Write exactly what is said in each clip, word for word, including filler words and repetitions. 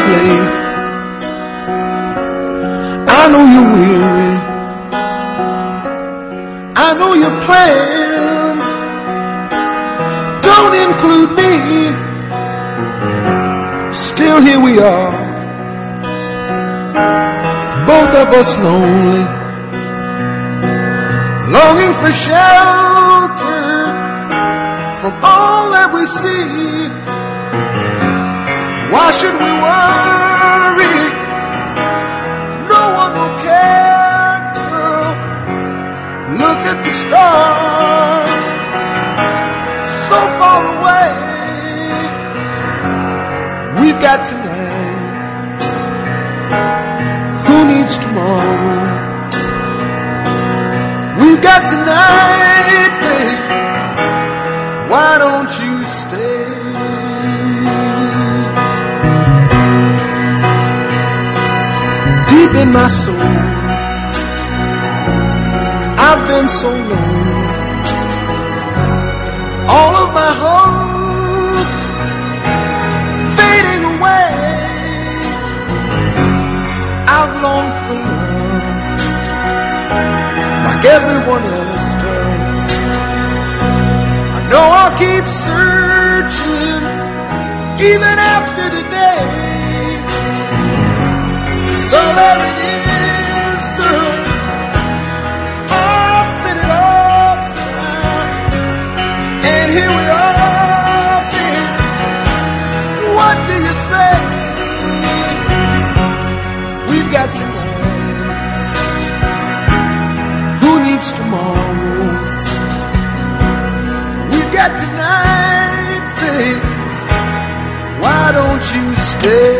it's late. I know you're weary. I know your plans don't include me. Still here we are, both of us lonely, longing for shelter from all that we see. Why should we worry? No one will care, girl. Look at the stars, so far away. We've got tonight. Who needs tomorrow? We've got tonight, babe. Why don't you stay? Deep in my soul, I've been so lonely. All of my hopes fading away. I've longed for love like everyone else does. I know I'll keep searching even after today. So there it is, girl. I've said it all down, and here we are, babe. What do you say? We've got tonight. Who needs tomorrow? We've got tonight, babe. Why don't you stay?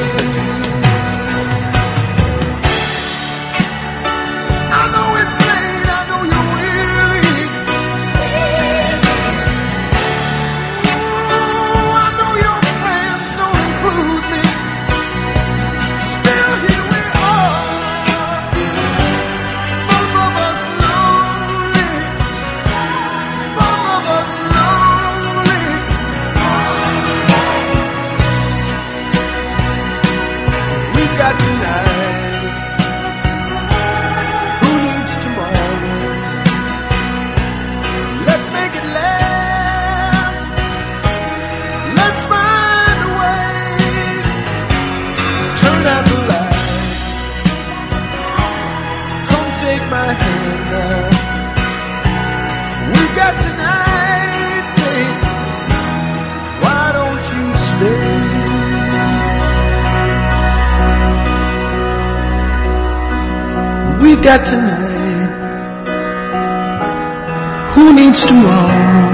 My hand now. We've got tonight, babe. Why don't you stay? We've got tonight. Who needs tomorrow?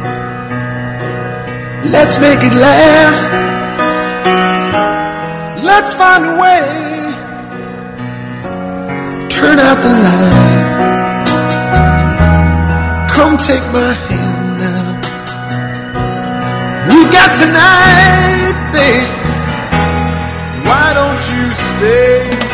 Let's make it last. Let's find a way. Turn out the light. Come take my hand now. We've got tonight, babe. Why don't you stay?